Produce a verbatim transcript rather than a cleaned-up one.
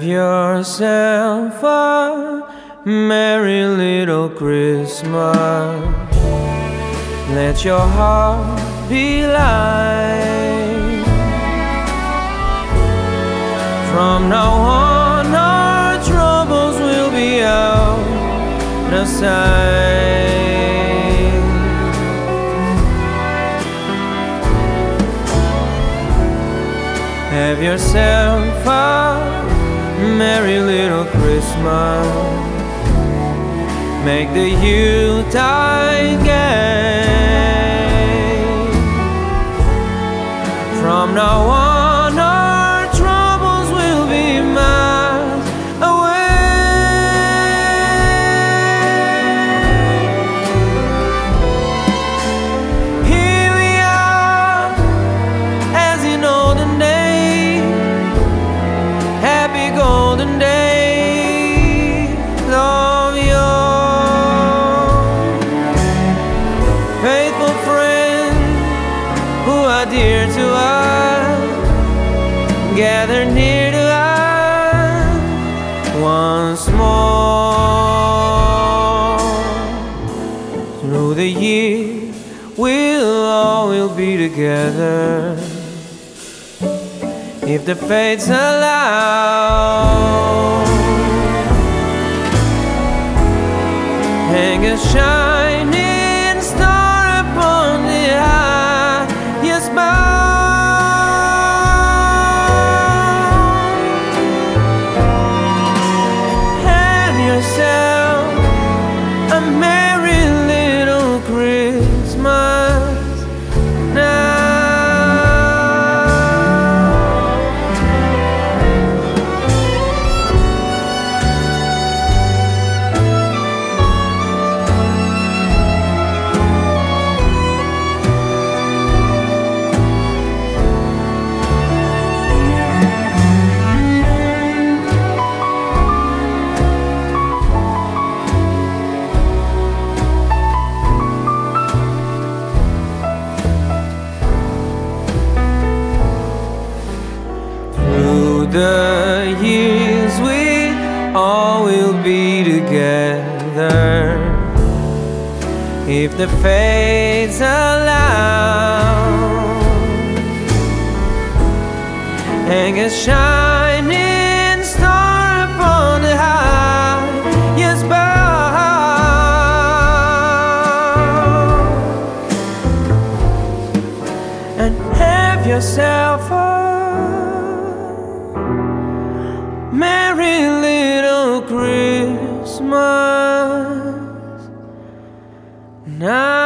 yourself a merry little Christmas. Let your heart be light. From now on our troubles will be out of sight. Have yourself a merry little Christmas. Make the Yuletide gay. From now on our troubles will be miles away. Here we are as in olden days, happy golden days of yore. Faithful friends who are dear to us, gather near to us once more. Through the year we'll all will be together, if the fates allow. Hang a shining star upon the highest bough. Have yourself a merry little Christmas now. The years we all will be together, if the fates allow. Hang a shining star upon the highest bough, and have yourself a merry little Christmas now.